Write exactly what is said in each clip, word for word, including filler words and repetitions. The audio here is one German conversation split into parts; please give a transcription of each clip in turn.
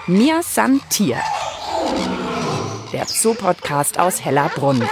Mir san Tier, der Zoo-Podcast aus Hellerbrunn.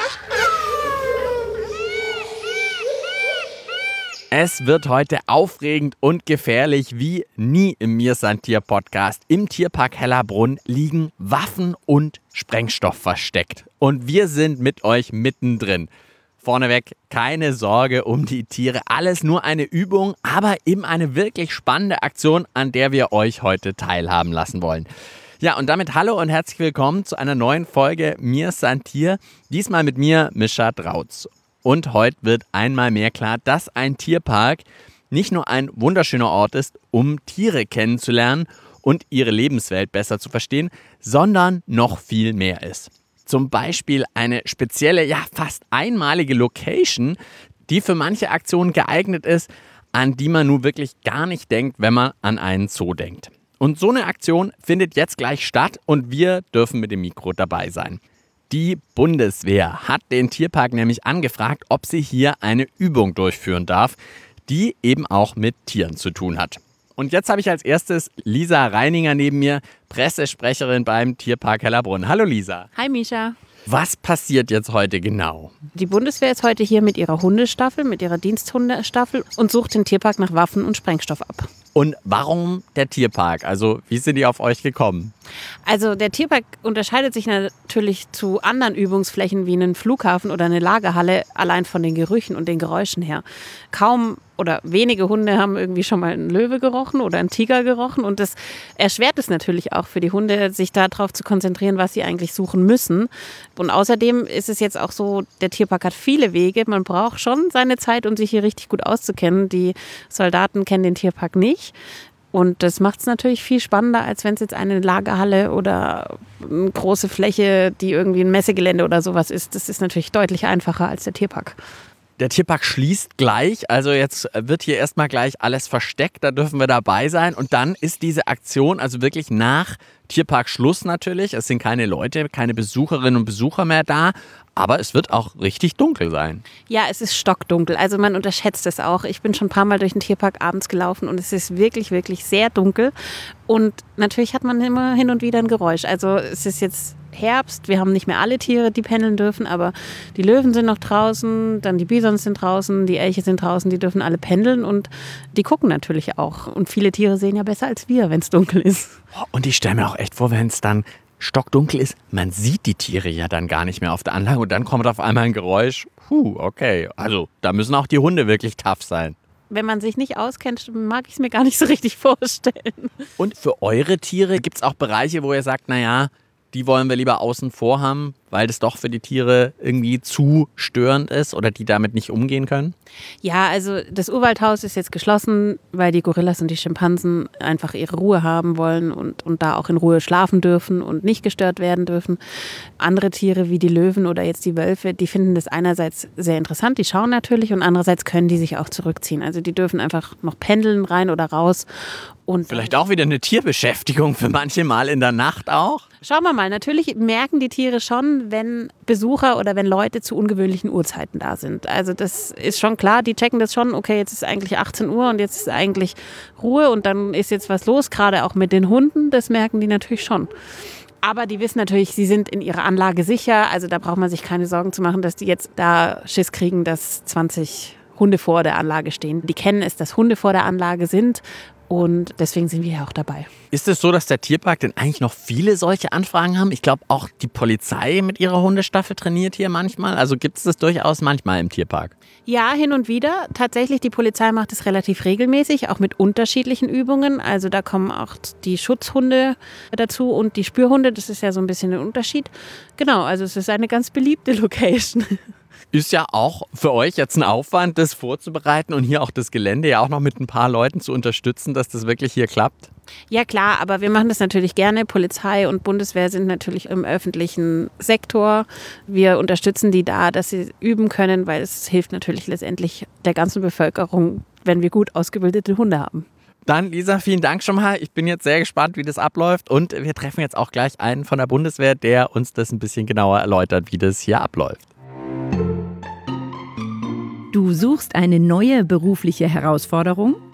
Es wird heute aufregend und gefährlich wie nie im Mir san Tier Podcast. Im Tierpark Hellerbrunn liegen Waffen und Sprengstoff versteckt. Und wir sind mit euch mittendrin. Vorneweg, keine Sorge um die Tiere. Alles nur eine Übung, aber eben eine wirklich spannende Aktion, an der wir euch heute teilhaben lassen wollen. Ja, und damit hallo und herzlich willkommen zu einer neuen Folge Mir san Tier. Diesmal mit mir, Mischa Drautz. Und heute wird einmal mehr klar, dass ein Tierpark nicht nur ein wunderschöner Ort ist, um Tiere kennenzulernen und ihre Lebenswelt besser zu verstehen, sondern noch viel mehr ist. Zum Beispiel eine spezielle, ja fast einmalige Location, die für manche Aktionen geeignet ist, an die man nun wirklich gar nicht denkt, wenn man an einen Zoo denkt. Und so eine Aktion findet jetzt gleich statt und wir dürfen mit dem Mikro dabei sein. Die Bundeswehr hat den Tierpark nämlich angefragt, ob sie hier eine Übung durchführen darf, die eben auch mit Tieren zu tun hat. Und jetzt habe ich als erstes Lisa Reininger neben mir, Pressesprecherin beim Tierpark Hellerbrunn. Hallo Lisa. Hi Mischa. Was passiert jetzt heute genau? Die Bundeswehr ist heute hier mit ihrer Hundestaffel, mit ihrer Diensthundestaffel und sucht den Tierpark nach Waffen und Sprengstoff ab. Und warum der Tierpark? Also wie sind die auf euch gekommen? Also der Tierpark unterscheidet sich natürlich zu anderen Übungsflächen wie einem Flughafen oder eine Lagerhalle allein von den Gerüchen und den Geräuschen her. Kaum oder wenige Hunde haben irgendwie schon mal einen Löwe gerochen oder einen Tiger gerochen und das erschwert es natürlich auch für die Hunde, sich darauf zu konzentrieren, was sie eigentlich suchen müssen. Und außerdem ist es jetzt auch so, der Tierpark hat viele Wege. Man braucht schon seine Zeit, um sich hier richtig gut auszukennen. Die Soldaten kennen den Tierpark nicht. Und das macht es natürlich viel spannender, als wenn es jetzt eine Lagerhalle oder eine große Fläche, die irgendwie ein Messegelände oder sowas ist. Das ist natürlich deutlich einfacher als der Tierpark. Der Tierpark schließt gleich, also jetzt wird hier erstmal gleich alles versteckt, da dürfen wir dabei sein. Und dann ist diese Aktion also wirklich nach Tierparkschluss natürlich. Es sind keine Leute, keine Besucherinnen und Besucher mehr da, aber es wird auch richtig dunkel sein. Ja, es ist stockdunkel, also man unterschätzt es auch. Ich bin schon ein paar Mal durch den Tierpark abends gelaufen und es ist wirklich, wirklich sehr dunkel. Und natürlich hat man immer hin und wieder ein Geräusch. Also es ist jetzt Herbst, wir haben nicht mehr alle Tiere, die pendeln dürfen, aber die Löwen sind noch draußen, dann die Bisons sind draußen, die Elche sind draußen, die dürfen alle pendeln und die gucken natürlich auch. Und viele Tiere sehen ja besser als wir, wenn es dunkel ist. Und ich stelle mir auch echt vor, wenn es dann stockdunkel ist, man sieht die Tiere ja dann gar nicht mehr auf der Anlage und dann kommt auf einmal ein Geräusch. Puh, okay, also da müssen auch die Hunde wirklich tough sein. Wenn man sich nicht auskennt, mag ich es mir gar nicht so richtig vorstellen. Und für eure Tiere gibt es auch Bereiche, wo ihr sagt, naja, die wollen wir lieber außen vor haben, weil das doch für die Tiere irgendwie zu störend ist oder die damit nicht umgehen können? Ja, also das Urwaldhaus ist jetzt geschlossen, weil die Gorillas und die Schimpansen einfach ihre Ruhe haben wollen und, und da auch in Ruhe schlafen dürfen und nicht gestört werden dürfen. Andere Tiere wie die Löwen oder jetzt die Wölfe, die finden das einerseits sehr interessant, die schauen natürlich und andererseits können die sich auch zurückziehen. Also die dürfen einfach noch pendeln, rein oder raus. Und vielleicht auch wieder eine Tierbeschäftigung für manche Mal in der Nacht auch? Schauen wir mal, natürlich merken die Tiere schon, wenn Besucher oder wenn Leute zu ungewöhnlichen Uhrzeiten da sind. Also das ist schon klar, die checken das schon, okay, jetzt ist eigentlich achtzehn Uhr und jetzt ist eigentlich Ruhe und dann ist jetzt was los, gerade auch mit den Hunden, das merken die natürlich schon. Aber die wissen natürlich, sie sind in ihrer Anlage sicher, also da braucht man sich keine Sorgen zu machen, dass die jetzt da Schiss kriegen, dass zwanzig Hunde vor der Anlage stehen. Die kennen es, dass Hunde vor der Anlage sind. Und deswegen sind wir ja auch dabei. Ist es so, dass der Tierpark denn eigentlich noch viele solche Anfragen haben? Ich glaube, auch die Polizei mit ihrer Hundestaffel trainiert hier manchmal. Also gibt es das durchaus manchmal im Tierpark? Ja, hin und wieder. Tatsächlich, die Polizei macht es relativ regelmäßig, auch mit unterschiedlichen Übungen. Also da kommen auch die Schutzhunde dazu und die Spürhunde. Das ist ja so ein bisschen ein Unterschied. Genau, also es ist eine ganz beliebte Location. Ist ja auch für euch jetzt ein Aufwand, das vorzubereiten und hier auch das Gelände ja auch noch mit ein paar Leuten zu unterstützen, dass das wirklich hier klappt? Ja klar, aber wir machen das natürlich gerne. Polizei und Bundeswehr sind natürlich im öffentlichen Sektor. Wir unterstützen die da, dass sie üben können, weil es hilft natürlich letztendlich der ganzen Bevölkerung, wenn wir gut ausgebildete Hunde haben. Dann, Lisa, vielen Dank schon mal. Ich bin jetzt sehr gespannt, wie das abläuft. Und wir treffen jetzt auch gleich einen von der Bundeswehr, der uns das ein bisschen genauer erläutert, wie das hier abläuft. Du suchst eine neue berufliche Herausforderung?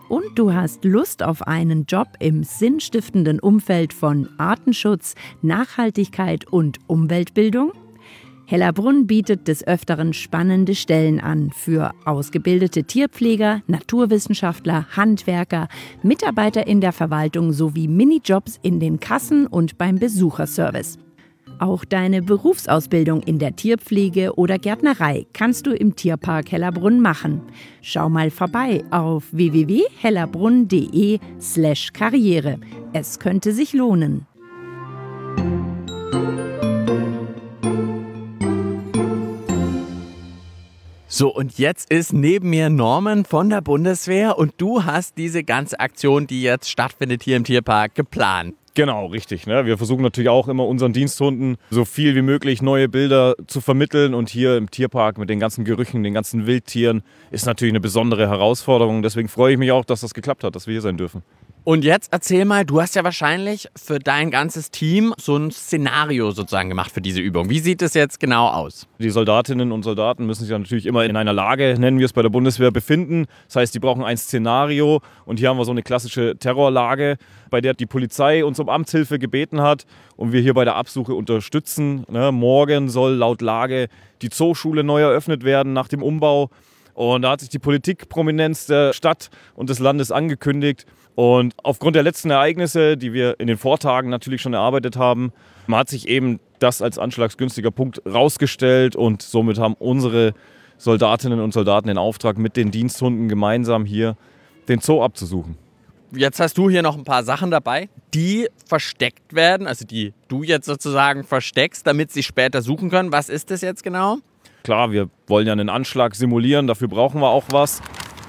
und du hast Lust auf einen Job im sinnstiftenden Umfeld von Artenschutz, Nachhaltigkeit und Umweltbildung? Hellerbrunn bietet des Öfteren spannende Stellen an für ausgebildete Tierpfleger, Naturwissenschaftler, Handwerker, Mitarbeiter in der Verwaltung sowie Minijobs in den Kassen und beim Besucherservice. Auch deine Berufsausbildung in der Tierpflege oder Gärtnerei kannst du im Tierpark Hellerbrunn machen. Schau mal vorbei auf w w w punkt hellerbrunn punkt d e slash karriere. Es könnte sich lohnen. So, und jetzt ist neben mir Norman von der Bundeswehr und du hast diese ganze Aktion, die jetzt stattfindet hier im Tierpark, geplant. Genau, richtig. Ne? Wir versuchen natürlich auch immer unseren Diensthunden so viel wie möglich neue Bilder zu vermitteln. Und hier im Tierpark mit den ganzen Gerüchen, den ganzen Wildtieren ist natürlich eine besondere Herausforderung. Deswegen freue ich mich auch, dass das geklappt hat, dass wir hier sein dürfen. Und jetzt erzähl mal, du hast ja wahrscheinlich für dein ganzes Team so ein Szenario sozusagen gemacht für diese Übung. Wie sieht es jetzt genau aus? Die Soldatinnen und Soldaten müssen sich ja natürlich immer in einer Lage, nennen wir es bei der Bundeswehr, befinden. Das heißt, die brauchen ein Szenario und hier haben wir so eine klassische Terrorlage, bei der die Polizei uns um Amtshilfe gebeten hat und wir hier bei der Absuche unterstützen. Ne? Morgen soll laut Lage die Zooschule neu eröffnet werden nach dem Umbau. Und da hat sich die Politikprominenz der Stadt und des Landes angekündigt. Und aufgrund der letzten Ereignisse, die wir in den Vortagen natürlich schon erarbeitet haben, hat sich eben das als anschlagsgünstiger Punkt rausgestellt. Und somit haben unsere Soldatinnen und Soldaten den Auftrag, mit den Diensthunden gemeinsam hier den Zoo abzusuchen. Jetzt hast du hier noch ein paar Sachen dabei, die versteckt werden, also die du jetzt sozusagen versteckst, damit sie später suchen können. Was ist das jetzt genau? Klar, wir wollen ja einen Anschlag simulieren, dafür brauchen wir auch was.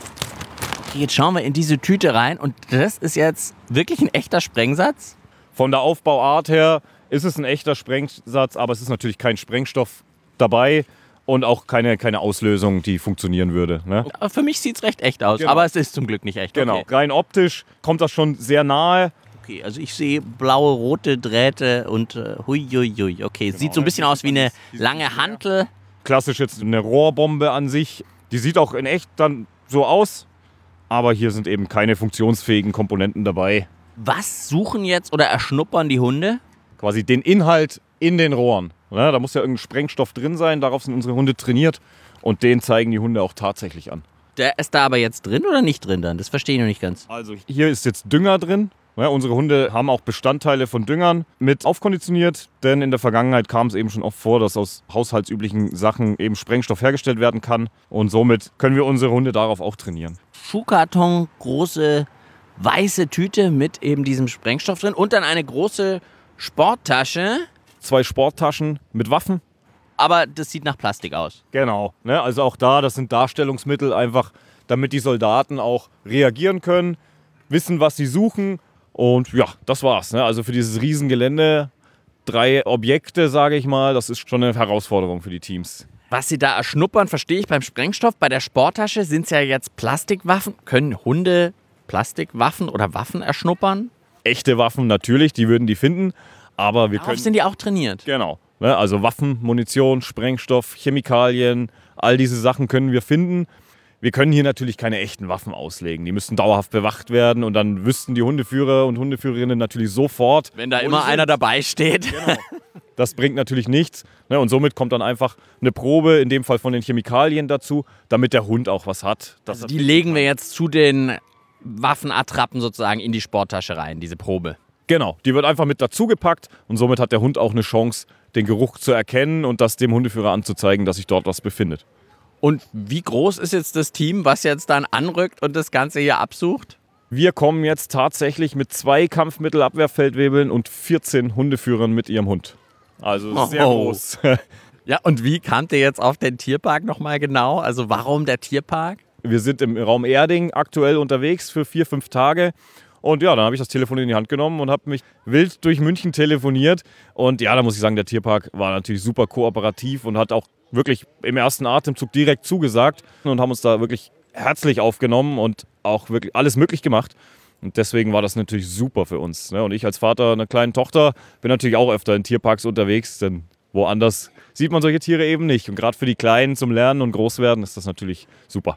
Jetzt schauen wir in diese Tüte rein und das ist jetzt wirklich ein echter Sprengsatz? Von der Aufbauart her ist es ein echter Sprengsatz, aber es ist natürlich kein Sprengstoff dabei und auch keine, keine Auslösung, die funktionieren würde. Ne? Für mich sieht es recht echt aus, genau. Aber es ist zum Glück nicht echt. Genau, okay. Rein optisch kommt das schon sehr nahe. Okay, also ich sehe blaue, rote Drähte und äh, hui, hui, hui. Okay, genau, sieht so ein bisschen aus wie eine lange Hantel. Klassisch jetzt eine Rohrbombe an sich. Die sieht auch in echt dann so aus. Aber hier sind eben keine funktionsfähigen Komponenten dabei. Was suchen jetzt oder erschnuppern die Hunde? Quasi den Inhalt in den Rohren. Ja, da muss ja irgendein Sprengstoff drin sein, darauf sind unsere Hunde trainiert. Und den zeigen die Hunde auch tatsächlich an. Der ist da aber jetzt drin oder nicht drin dann? Das verstehe ich noch nicht ganz. Also hier ist jetzt Dünger drin. Ja, unsere Hunde haben auch Bestandteile von Düngern mit aufkonditioniert, denn in der Vergangenheit kam es eben schon oft vor, dass aus haushaltsüblichen Sachen eben Sprengstoff hergestellt werden kann. Und somit können wir unsere Hunde darauf auch trainieren. Schuhkarton, große weiße Tüte mit eben diesem Sprengstoff drin und dann eine große Sporttasche. Zwei Sporttaschen mit Waffen. Aber das sieht nach Plastik aus. Genau, ne? Also auch da, das sind Darstellungsmittel einfach, damit die Soldaten auch reagieren können, wissen, was sie suchen. Und ja, das war's. Ne? Also für dieses Riesengelände, drei Objekte, sage ich mal, das ist schon eine Herausforderung für die Teams. Was sie da erschnuppern, verstehe ich beim Sprengstoff. Bei der Sporttasche sind es ja jetzt Plastikwaffen. Können Hunde Plastikwaffen oder Waffen erschnuppern? Echte Waffen natürlich, die würden die finden. Aber wir Darauf können, sind die auch trainiert. Genau. Ne? Also Waffen, Munition, Sprengstoff, Chemikalien, all diese Sachen können wir finden. Wir können hier natürlich keine echten Waffen auslegen. Die müssten dauerhaft bewacht werden und dann wüssten die Hundeführer und Hundeführerinnen natürlich sofort. Wenn da immer einer dabei steht. Genau. Das bringt natürlich nichts. Und somit kommt dann einfach eine Probe, in dem Fall von den Chemikalien dazu, damit der Hund auch was hat. Also die legen wir jetzt zu den Waffenattrappen sozusagen in die Sporttasche rein, diese Probe. Genau, die wird einfach mit dazu gepackt und somit hat der Hund auch eine Chance, den Geruch zu erkennen und das dem Hundeführer anzuzeigen, dass sich dort was befindet. Und wie groß ist jetzt das Team, was jetzt dann anrückt und das Ganze hier absucht? Wir kommen jetzt tatsächlich mit zwei Kampfmittelabwehrfeldwebeln und vierzehn Hundeführern mit ihrem Hund. Also sehr oh. groß. Ja, und wie kamt ihr jetzt auf den Tierpark nochmal genau? Also warum der Tierpark? Wir sind im Raum Erding aktuell unterwegs für vier, fünf Tage. Und ja, dann habe ich das Telefon in die Hand genommen und habe mich wild durch München telefoniert. Und ja, da muss ich sagen, der Tierpark war natürlich super kooperativ und hat auch wirklich im ersten Atemzug direkt zugesagt und haben uns da wirklich herzlich aufgenommen und auch wirklich alles möglich gemacht. Und deswegen war das natürlich super für uns. Und ich als Vater einer kleinen Tochter bin natürlich auch öfter in Tierparks unterwegs, denn woanders sieht man solche Tiere eben nicht. Und gerade für die Kleinen zum Lernen und Großwerden ist das natürlich super.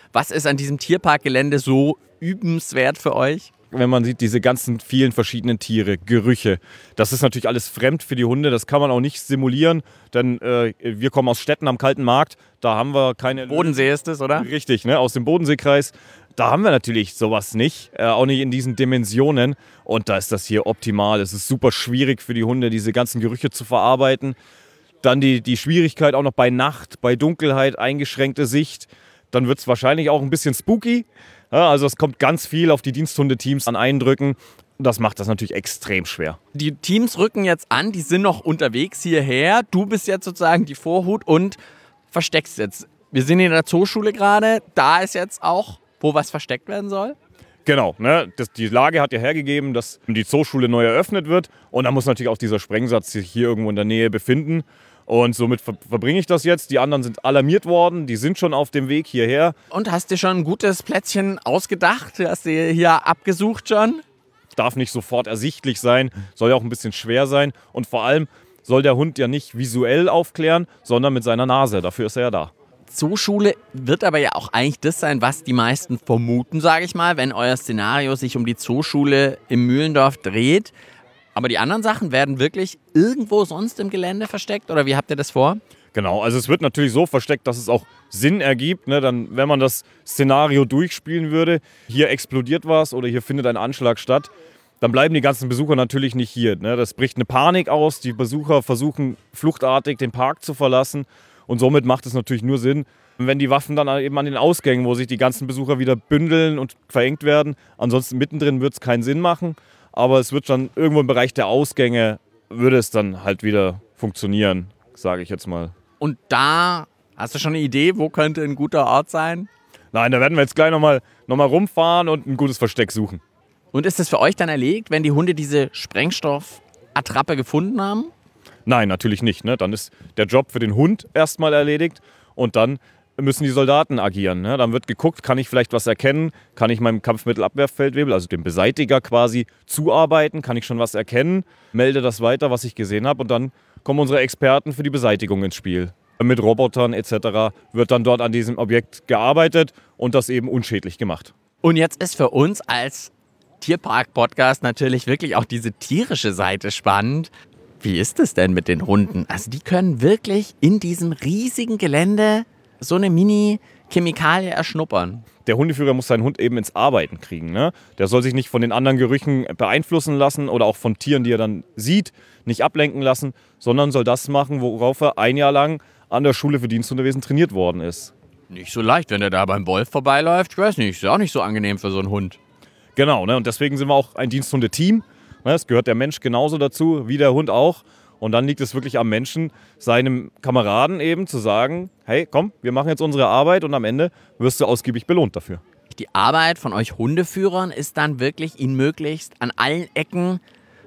Was ist an diesem Tierparkgelände so übenswert für euch? Wenn man sieht, diese ganzen vielen verschiedenen Tiere, Gerüche, das ist natürlich alles fremd für die Hunde, das kann man auch nicht simulieren, denn äh, wir kommen aus Städten am kalten Markt, da haben wir keine... Bodensee ist es, oder? Richtig, ne, aus dem Bodenseekreis, da haben wir natürlich sowas nicht, äh, auch nicht in diesen Dimensionen und da ist das hier optimal. Es ist super schwierig für die Hunde, diese ganzen Gerüche zu verarbeiten. Dann die, die Schwierigkeit auch noch bei Nacht, bei Dunkelheit, eingeschränkte Sicht, dann wird es wahrscheinlich auch ein bisschen spooky. Ja, also es kommt ganz viel auf die Diensthundeteams an Eindrücken. Das macht das natürlich extrem schwer. Die Teams rücken jetzt an, die sind noch unterwegs hierher. Du bist jetzt sozusagen die Vorhut und versteckst jetzt. Wir sind in der Zooschule gerade. Da ist jetzt auch, wo was versteckt werden soll. Genau, ne? Das, die Lage hat ja hergegeben, dass die Zooschule neu eröffnet wird. Und da muss natürlich auch dieser Sprengsatz sich hier irgendwo in der Nähe befinden. Und somit ver- verbringe ich das jetzt. Die anderen sind alarmiert worden, die sind schon auf dem Weg hierher. Und hast dir schon ein gutes Plätzchen ausgedacht? Hast du hier abgesucht schon? Darf nicht sofort ersichtlich sein, soll ja auch ein bisschen schwer sein. Und vor allem soll der Hund ja nicht visuell aufklären, sondern mit seiner Nase. Dafür ist er ja da. Zooschule wird aber ja auch eigentlich das sein, was die meisten vermuten, sage ich mal, wenn euer Szenario sich um die Zooschule im Mühlendorf dreht. Aber die anderen Sachen werden wirklich irgendwo sonst im Gelände versteckt? Oder wie habt ihr das vor? Genau, also es wird natürlich so versteckt, dass es auch Sinn ergibt. Ne? Dann, wenn man das Szenario durchspielen würde, hier explodiert was oder hier findet ein Anschlag statt, dann bleiben die ganzen Besucher natürlich nicht hier. Ne? Das bricht eine Panik aus, die Besucher versuchen fluchtartig den Park zu verlassen und somit macht es natürlich nur Sinn, wenn die Waffen dann eben an den Ausgängen, wo sich die ganzen Besucher wieder bündeln und verengt werden. Ansonsten mittendrin wird es keinen Sinn machen. Aber es wird dann irgendwo im Bereich der Ausgänge, würde es dann halt wieder funktionieren, sage ich jetzt mal. Und da, hast du schon eine Idee, wo könnte ein guter Ort sein? Nein, da werden wir jetzt gleich nochmal noch mal rumfahren und ein gutes Versteck suchen. Und ist es für euch dann erledigt, wenn die Hunde diese Sprengstoffattrappe gefunden haben? Nein, natürlich nicht. Ne? Dann ist der Job für den Hund erstmal erledigt und dann müssen die Soldaten agieren. Ne? Dann wird geguckt, kann ich vielleicht was erkennen? Kann ich meinem Kampfmittelabwehrfeldwebel, also dem Beseitiger quasi, zuarbeiten? Kann ich schon was erkennen? Melde das weiter, was ich gesehen habe und dann kommen unsere Experten für die Beseitigung ins Spiel. Mit Robotern et cetera wird dann dort an diesem Objekt gearbeitet und das eben unschädlich gemacht. Und jetzt ist für uns als Tierpark-Podcast natürlich wirklich auch diese tierische Seite spannend. Wie ist es denn mit den Hunden? Also die können wirklich in diesem riesigen Gelände so eine Mini-Chemikalie erschnuppern. Der Hundeführer muss seinen Hund eben ins Arbeiten kriegen. Ne? Der soll sich nicht von den anderen Gerüchen beeinflussen lassen oder auch von Tieren, die er dann sieht, nicht ablenken lassen, sondern soll das machen, worauf er ein Jahr lang an der Schule für Diensthundewesen trainiert worden ist. Nicht so leicht, wenn der da beim Wolf vorbeiläuft. Ich weiß nicht, ist auch nicht so angenehm für so einen Hund. Genau, ne? Und deswegen sind wir auch ein Diensthundeteam. Ne? Es gehört der Mensch genauso dazu, wie der Hund auch. Und dann liegt es wirklich am Menschen, seinem Kameraden eben zu sagen, hey, komm, wir machen jetzt unsere Arbeit und am Ende wirst du ausgiebig belohnt dafür. Die Arbeit von euch Hundeführern ist dann wirklich, ihn möglichst an allen Ecken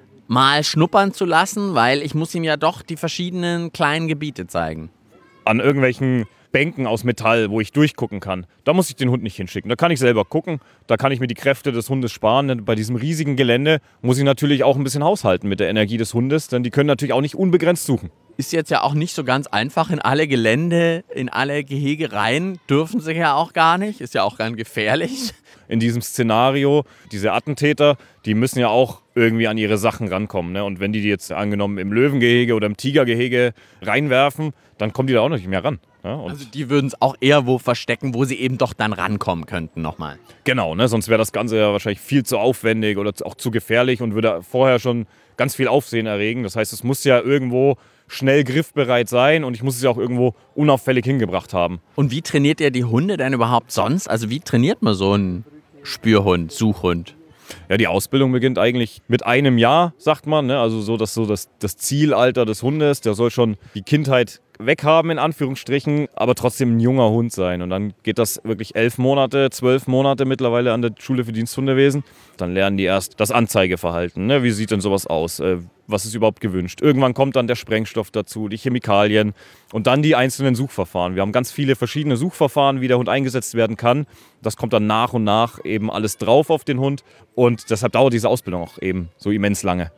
mal schnuppern zu lassen, weil ich muss ihm ja doch die verschiedenen kleinen Gebiete zeigen. An irgendwelchen Bänken aus Metall, wo ich durchgucken kann. Da muss ich den Hund nicht hinschicken. Da kann ich selber gucken. Da kann ich mir die Kräfte des Hundes sparen. Denn bei diesem riesigen Gelände muss ich natürlich auch ein bisschen haushalten mit der Energie des Hundes, denn die können natürlich auch nicht unbegrenzt suchen. Ist jetzt ja auch nicht so ganz einfach in alle Gelände, in alle Gehege rein. Dürfen sie ja auch gar nicht. Ist ja auch ganz gefährlich. In diesem Szenario, diese Attentäter, die müssen ja auch irgendwie an ihre Sachen rankommen. Ne? Und wenn die die jetzt angenommen im Löwengehege oder im Tigergehege reinwerfen, dann kommen die da auch noch nicht mehr ran. Ja? Und also die würden es auch eher wo verstecken, wo sie eben doch dann rankommen könnten nochmal. genau, ne? Sonst wäre das Ganze ja wahrscheinlich viel zu aufwendig oder auch zu gefährlich und würde vorher schon ganz viel Aufsehen erregen. Das heißt, es muss ja irgendwo schnell griffbereit sein und ich muss es ja auch irgendwo unauffällig hingebracht haben. Und wie trainiert ihr die Hunde denn überhaupt sonst? Also wie trainiert man so einen Spürhund, Suchhund? Ja, die Ausbildung beginnt eigentlich mit einem Jahr, sagt man. Ne? Also so, dass so das, das Zielalter des Hundes, der soll schon die Kindheit weghaben, in Anführungsstrichen, aber trotzdem ein junger Hund sein. Und dann geht das wirklich elf Monate, zwölf Monate mittlerweile an der Schule für Diensthundewesen. Dann lernen die erst das Anzeigeverhalten. Ne? Wie sieht denn sowas aus? Äh, was ist überhaupt gewünscht? Irgendwann kommt dann der Sprengstoff dazu, die Chemikalien und dann die einzelnen Suchverfahren. Wir haben ganz viele verschiedene Suchverfahren, wie der Hund eingesetzt werden kann. Das kommt dann nach und nach eben alles drauf auf den Hund. Und deshalb dauert diese Ausbildung auch eben so immens lange.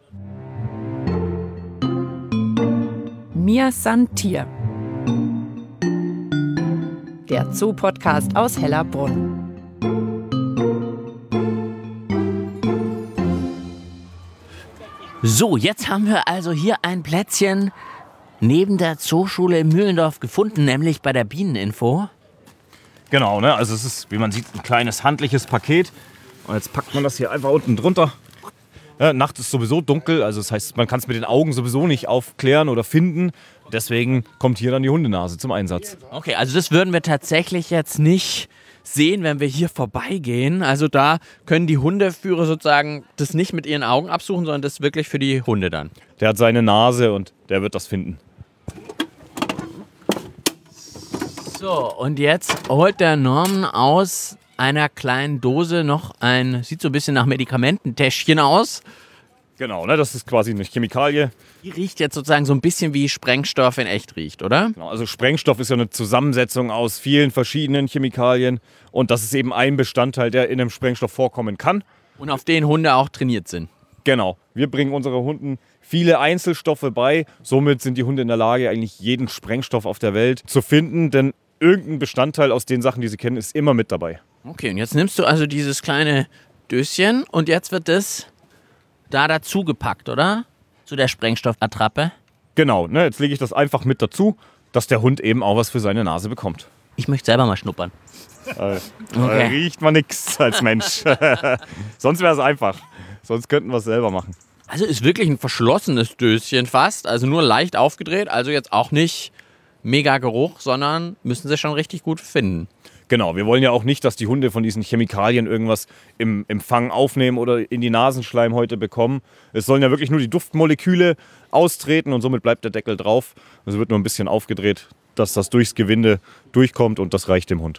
Mir san Tier. der Zoo-Podcast aus Hellerbrunn. So, jetzt haben wir also hier ein Plätzchen neben der Zooschule in Mühlendorf gefunden, nämlich bei der Bieneninfo. Genau, ne? Also es ist, wie man sieht, ein kleines handliches Paket. Und jetzt packt man das hier einfach unten drunter. Ja, nachts ist sowieso dunkel, also das heißt, man kann es mit den Augen sowieso nicht aufklären oder finden. Deswegen kommt hier dann die Hundenase zum Einsatz. Okay, also das würden wir tatsächlich jetzt nicht sehen, wenn wir hier vorbeigehen. Also da können die Hundeführer sozusagen das nicht mit ihren Augen absuchen, sondern das wirklich für die Hunde dann. Der hat seine Nase und der wird das finden. So, und jetzt holt der Norman aus einer kleinen Dose noch ein, sieht so ein bisschen nach Medikamententäschchen aus. Genau, ne? Das ist quasi eine Chemikalie. Die riecht jetzt sozusagen so ein bisschen wie Sprengstoff in echt riecht, oder? Genau, also Sprengstoff ist ja eine Zusammensetzung aus vielen verschiedenen Chemikalien. Und das ist eben ein Bestandteil, der in einem Sprengstoff vorkommen kann. Und auf den Hunde auch trainiert sind. Genau, wir bringen unseren Hunden viele Einzelstoffe bei. Somit sind die Hunde in der Lage, eigentlich jeden Sprengstoff auf der Welt zu finden. Denn irgendein Bestandteil aus den Sachen, die sie kennen, ist immer mit dabei. Okay, und jetzt nimmst du also dieses kleine Döschen und jetzt wird das da dazu gepackt, oder? Zu der Sprengstoffattrappe. Genau, ne, jetzt lege ich das einfach mit dazu, dass der Hund eben auch was für seine Nase bekommt. Ich möchte selber mal schnuppern. Äh, Okay. äh, riecht man nichts als Mensch. Sonst wäre es einfach. Sonst könnten wir es selber machen. Also ist wirklich ein verschlossenes Döschen fast, also nur leicht aufgedreht, also jetzt auch nicht mega Geruch, sondern müssen sie schon richtig gut finden. Genau, wir wollen ja auch nicht, dass die Hunde von diesen Chemikalien irgendwas im Empfang aufnehmen oder in die Nasenschleimhäute bekommen. Es sollen ja wirklich nur die Duftmoleküle austreten und somit bleibt der Deckel drauf. Also wird nur ein bisschen aufgedreht, dass das durchs Gewinde durchkommt und das reicht dem Hund.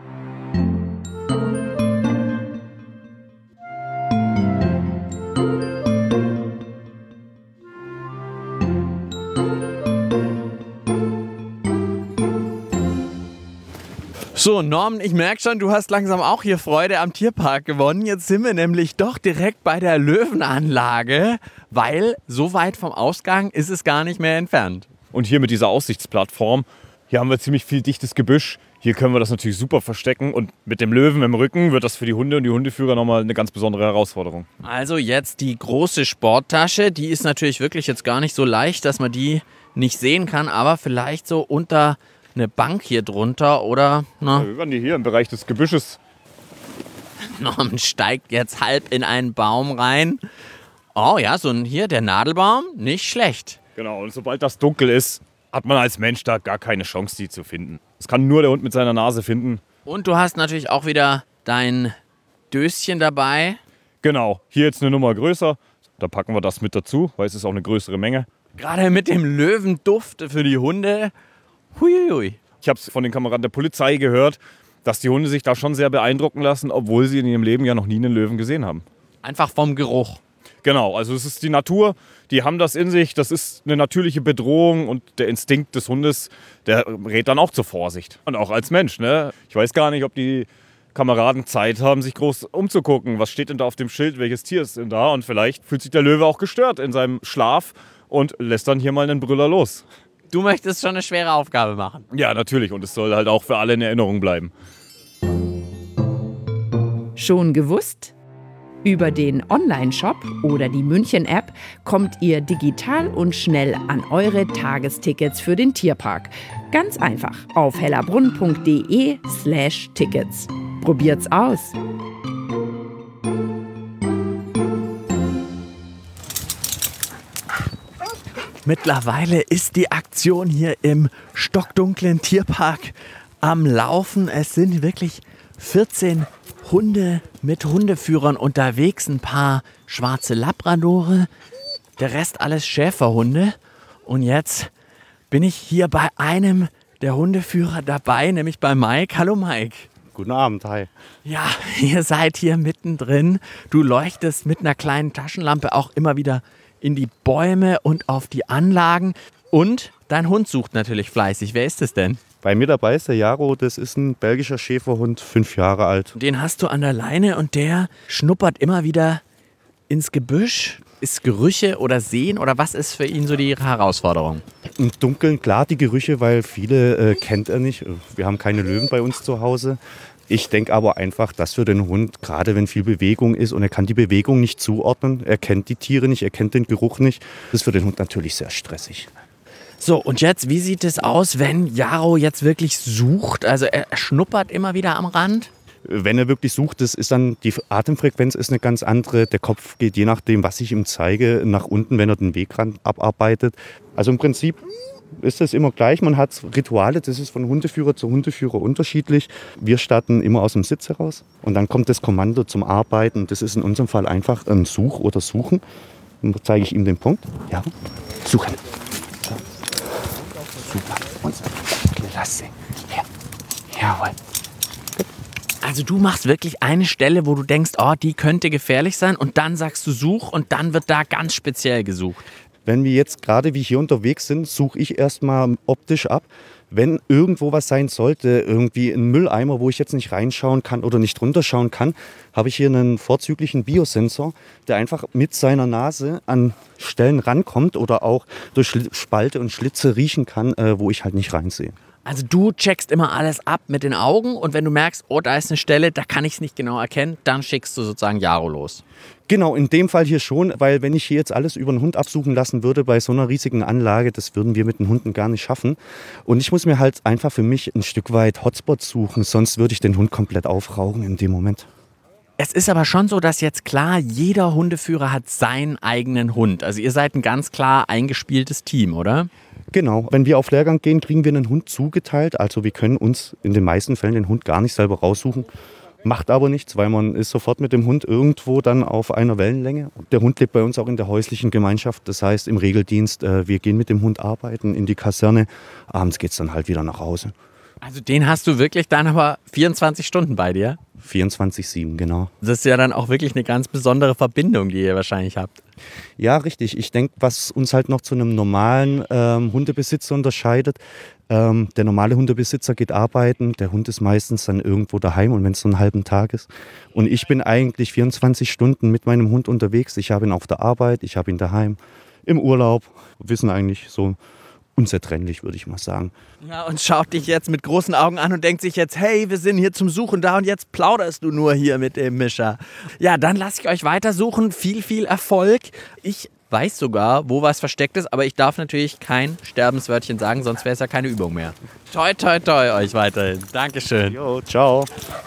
So, Norman, ich merke schon, du hast langsam auch hier Freude am Tierpark gewonnen. Jetzt sind wir nämlich doch direkt bei der Löwenanlage, weil so weit vom Ausgang ist es gar nicht mehr entfernt. Und hier mit dieser Aussichtsplattform, hier haben wir ziemlich viel dichtes Gebüsch. Hier können wir das natürlich super verstecken und mit dem Löwen im Rücken wird das für die Hunde und die Hundeführer nochmal eine ganz besondere Herausforderung. Also jetzt die große Sporttasche, die ist natürlich wirklich jetzt gar nicht so leicht, dass man die nicht sehen kann, aber vielleicht so unter eine Bank hier drunter oder, na, Ja, wir werden die hier im Bereich des Gebüsches. Norman steigt jetzt halb in einen Baum rein. Oh ja, so ein hier, der Nadelbaum, nicht schlecht. Genau, und sobald das dunkel ist, hat man als Mensch da gar keine Chance, die zu finden. Das kann nur der Hund mit seiner Nase finden. Und du hast natürlich auch wieder dein Döschen dabei. Genau, hier jetzt eine Nummer größer. Da packen wir das mit dazu, weil es ist auch eine größere Menge. Gerade mit dem Löwenduft für die Hunde. Huiui. Ich habe es von den Kameraden der Polizei gehört, dass die Hunde sich da schon sehr beeindrucken lassen, obwohl sie in ihrem Leben ja noch nie einen Löwen gesehen haben. Einfach vom Geruch. Genau, also es ist die Natur, die haben das in sich, das ist eine natürliche Bedrohung und der Instinkt des Hundes, der rät dann auch zur Vorsicht. Und auch als Mensch, ne? Ich weiß gar nicht, ob die Kameraden Zeit haben, sich groß umzugucken. Was steht denn da auf dem Schild, welches Tier ist denn da? Und vielleicht fühlt sich der Löwe auch gestört in seinem Schlaf und lässt dann hier mal einen Brüller los. Du möchtest schon eine schwere Aufgabe machen. Ja, natürlich. Und es soll halt auch für alle in Erinnerung bleiben. Schon gewusst? Über den Online-Shop oder die München-App kommt ihr digital und schnell an eure Tagestickets für den Tierpark. Ganz einfach auf hellerbrunn.de slash Tickets. Probiert's aus! Mittlerweile ist die Aktion hier im stockdunklen Tierpark am Laufen. Es sind wirklich vierzehn Hunde mit Hundeführern unterwegs, ein paar schwarze Labradore, der Rest alles Schäferhunde. Und jetzt bin ich hier bei einem der Hundeführer dabei, nämlich bei Mike. Hallo Mike. Guten Abend, hi. Ja, ihr seid hier mittendrin. Du leuchtest mit einer kleinen Taschenlampe auch immer wieder in die Bäume und auf die Anlagen. Und dein Hund sucht natürlich fleißig. Wer ist es denn? Bei mir dabei ist der Jaro, das ist ein belgischer Schäferhund, fünf Jahre alt. Den hast du an der Leine und der schnuppert immer wieder ins Gebüsch. ist Gerüche oder Sehen oder was ist für ihn so die Herausforderung? Im Dunkeln klar die Gerüche, weil viele äh, kennt er nicht. Wir haben keine Löwen bei uns zu Hause. Ich denke aber einfach, dass für den Hund, gerade wenn viel Bewegung ist und er kann die Bewegung nicht zuordnen, er kennt die Tiere nicht, er kennt den Geruch nicht, das ist für den Hund natürlich sehr stressig. So, und jetzt, wie sieht es aus, wenn Jaro jetzt wirklich sucht? Also er schnuppert immer wieder am Rand? Wenn er wirklich sucht, das ist dann, die Atemfrequenz ist eine ganz andere. Der Kopf geht, je nachdem, was ich ihm zeige, nach unten, wenn er den Wegrand abarbeitet. Also im Prinzip ist es immer gleich. Man hat Rituale, das ist von Hundeführer zu Hundeführer unterschiedlich. Wir starten immer aus dem Sitz heraus und dann kommt das Kommando zum Arbeiten. Das ist in unserem Fall einfach ein Such oder Suchen. Dann zeige ich ihm den Punkt. Ja, suchen. Super. Und klasse. Ja. Jawohl. Also du machst wirklich eine Stelle, wo du denkst, oh, die könnte gefährlich sein und dann sagst du Such und dann wird da ganz speziell gesucht. Wenn wir jetzt gerade wie hier unterwegs sind, suche ich erstmal optisch ab. Wenn irgendwo was sein sollte, irgendwie ein Mülleimer, wo ich jetzt nicht reinschauen kann oder nicht runterschauen kann, habe ich hier einen vorzüglichen Biosensor, der einfach mit seiner Nase an Stellen rankommt oder auch durch Spalte und Schlitze riechen kann, wo ich halt nicht reinsehe. Also du checkst immer alles ab mit den Augen und wenn du merkst, oh, da ist eine Stelle, da kann ich es nicht genau erkennen, dann schickst du sozusagen Jaro los. Genau, in dem Fall hier schon, weil wenn ich hier jetzt alles über den Hund absuchen lassen würde bei so einer riesigen Anlage, das würden wir mit den Hunden gar nicht schaffen. Und ich muss mir halt einfach für mich ein Stück weit Hotspots suchen, sonst würde ich den Hund komplett aufrauchen in dem Moment. Es ist aber schon so, dass jetzt klar, jeder Hundeführer hat seinen eigenen Hund. Also ihr seid ein ganz klar eingespieltes Team, oder? Genau, wenn wir auf Lehrgang gehen, kriegen wir einen Hund zugeteilt. Also wir können uns in den meisten Fällen den Hund gar nicht selber raussuchen. Macht aber nichts, weil man ist sofort mit dem Hund irgendwo dann auf einer Wellenlänge. Der Hund lebt bei uns auch in der häuslichen Gemeinschaft. Das heißt im Regeldienst, wir gehen mit dem Hund arbeiten in die Kaserne. Abends geht es dann halt wieder nach Hause. Also den hast du wirklich dann aber vierundzwanzig Stunden bei dir? vierundzwanzig sieben, genau. Das ist ja dann auch wirklich eine ganz besondere Verbindung, die ihr wahrscheinlich habt. Ja, richtig. Ich denke, was uns halt noch zu einem normalen ähm, Hundebesitzer unterscheidet, ähm, der normale Hundebesitzer geht arbeiten, der Hund ist meistens dann irgendwo daheim und wenn es so einen halben Tag ist. Und ich bin eigentlich vierundzwanzig Stunden mit meinem Hund unterwegs. Ich habe ihn auf der Arbeit, ich habe ihn daheim, im Urlaub. Wir sind eigentlich so unzertrennlich, würde ich mal sagen. Ja, und schaut dich jetzt mit großen Augen an und denkt sich jetzt, hey, wir sind hier zum Suchen da und jetzt plauderst du nur hier mit dem Mischer. Ja, dann lasse ich euch weitersuchen. Viel, viel Erfolg. Ich weiß sogar, wo was versteckt ist, aber ich darf natürlich kein Sterbenswörtchen sagen, sonst wäre es ja keine Übung mehr. Toi, toi, toi euch weiterhin. Dankeschön. Jo, ciao.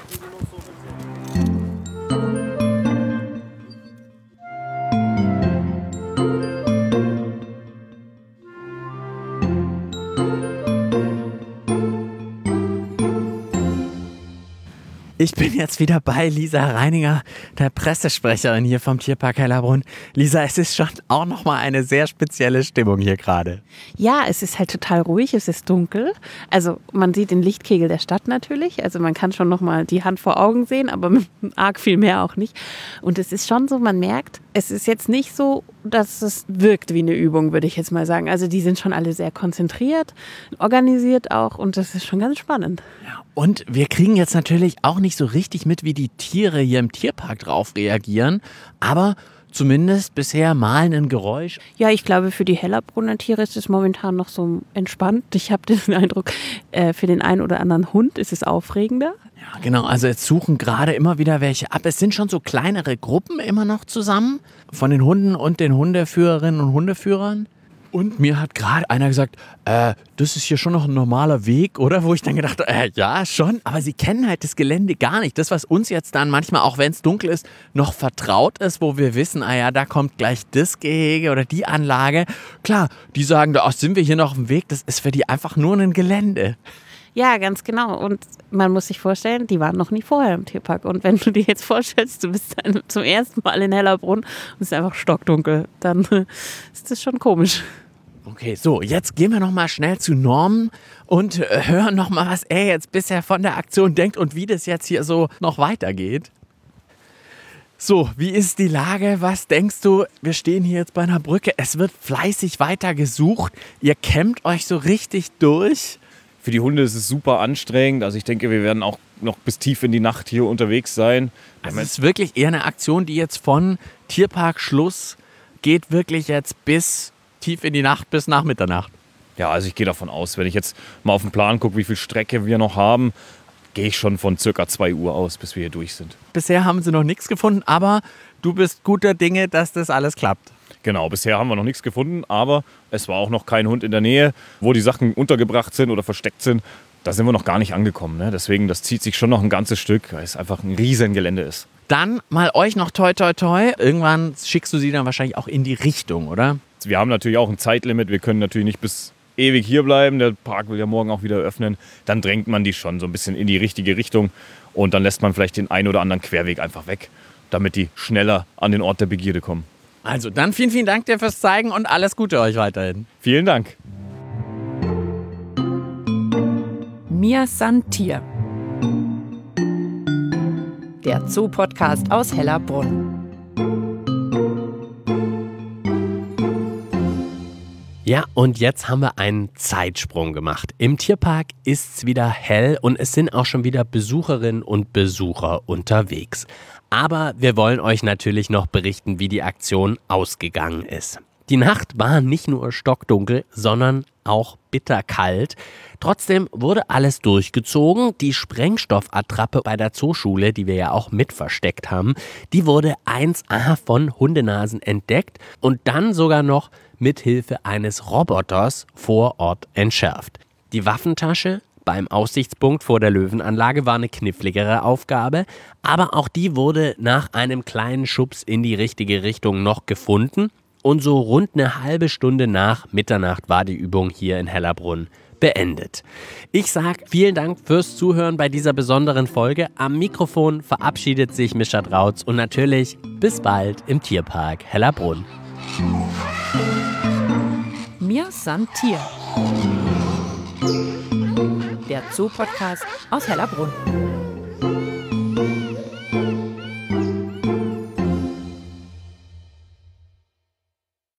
Ich bin jetzt wieder bei Lisa Reininger, der Pressesprecherin hier vom Tierpark Hellerbrunn. Lisa, es ist schon auch nochmal eine sehr spezielle Stimmung hier gerade. Ja, es ist halt total ruhig, es ist dunkel. Also man sieht den Lichtkegel der Stadt natürlich. Also man kann schon nochmal die Hand vor Augen sehen, aber arg viel mehr auch nicht. Und es ist schon so, man merkt, es ist jetzt nicht so, dass es wirkt wie eine Übung, würde ich jetzt mal sagen. Also die sind schon alle sehr konzentriert, organisiert auch und das ist schon ganz spannend. Ja, und wir kriegen jetzt natürlich auch nicht so richtig mit, wie die Tiere hier im Tierpark drauf reagieren, aber zumindest bisher mal ein Geräusch. Ja, ich glaube, für die Hellerbrunner Tiere ist es momentan noch so entspannt. Ich habe den Eindruck, äh, für den einen oder anderen Hund ist es aufregender. Ja, genau. Also jetzt suchen gerade immer wieder welche ab. Es sind schon so kleinere Gruppen immer noch zusammen von den Hunden und den Hundeführerinnen und Hundeführern. Und mir hat gerade einer gesagt, äh, das ist hier schon noch ein normaler Weg, oder? Wo ich dann gedacht habe, äh, ja, schon. Aber sie kennen halt das Gelände gar nicht. Das, was uns jetzt dann manchmal, auch wenn es dunkel ist, noch vertraut ist, wo wir wissen, ah ja, da kommt gleich das Gehege oder die Anlage. Klar, die sagen, da sind wir hier noch auf dem Weg. Das ist für die einfach nur ein Gelände. Ja, ganz genau. Und man muss sich vorstellen, die waren noch nie vorher im Tierpark. Und wenn du dir jetzt vorstellst, du bist dann zum ersten Mal in Hellerbrunn und es ist einfach stockdunkel, dann ist das schon komisch. Okay, so, jetzt gehen wir nochmal schnell zu Norman und hören nochmal, was er jetzt bisher von der Aktion denkt und wie das jetzt hier so noch weitergeht. So, wie ist die Lage? Was denkst du? Wir stehen hier jetzt bei einer Brücke. Es wird fleißig weiter gesucht. Ihr kämmt euch so richtig durch. Für die Hunde ist es super anstrengend. Also ich denke, wir werden auch noch bis tief in die Nacht hier unterwegs sein. Also es ist wirklich eher eine Aktion, die jetzt von Tierpark Schluss geht wirklich jetzt bis tief in die Nacht, bis nach Mitternacht. Ja, also ich gehe davon aus, wenn ich jetzt mal auf den Plan gucke, wie viel Strecke wir noch haben, gehe ich schon von circa zwei Uhr aus, bis wir hier durch sind. Bisher haben sie noch nichts gefunden, aber du bist guter Dinge, dass das alles klappt. Genau, bisher haben wir noch nichts gefunden, aber es war auch noch kein Hund in der Nähe, wo die Sachen untergebracht sind oder versteckt sind. Da sind wir noch gar nicht angekommen. Ne? Deswegen, das zieht sich schon noch ein ganzes Stück, weil es einfach ein riesen Gelände ist. Dann mal euch noch toi toi toi. Irgendwann schickst du sie dann wahrscheinlich auch in die Richtung, oder? Wir haben natürlich auch ein Zeitlimit. Wir können natürlich nicht bis ewig hier bleiben. Der Park will ja morgen auch wieder öffnen. Dann drängt man die schon so ein bisschen in die richtige Richtung. Und dann lässt man vielleicht den einen oder anderen Querweg einfach weg, damit die schneller an den Ort der Begierde kommen. Also dann vielen, vielen Dank dir fürs Zeigen und alles Gute euch weiterhin. Vielen Dank. Mir san Tier. Der Zoo-Podcast aus Hellerbrunn. Ja, und jetzt haben wir einen Zeitsprung gemacht. Im Tierpark ist es wieder hell und es sind auch schon wieder Besucherinnen und Besucher unterwegs. Aber wir wollen euch natürlich noch berichten, wie die Aktion ausgegangen ist. Die Nacht war nicht nur stockdunkel, sondern auch bitterkalt. Trotzdem wurde alles durchgezogen. Die Sprengstoffattrappe bei der Zooschule, die wir ja auch mit versteckt haben, die wurde eins A von Hundenasen entdeckt und dann sogar noch mit Hilfe eines Roboters vor Ort entschärft. Die Waffentasche beim Aussichtspunkt vor der Löwenanlage war eine kniffligere Aufgabe, aber auch die wurde nach einem kleinen Schubs in die richtige Richtung noch gefunden. Und so rund eine halbe Stunde nach Mitternacht war die Übung hier in Hellerbrunn beendet. Ich sage vielen Dank fürs Zuhören bei dieser besonderen Folge. Am Mikrofon verabschiedet sich Mischa Drautz und natürlich bis bald im Tierpark Hellerbrunn. Mir san Tier. Der Zoo-Podcast aus Hellerbrunn.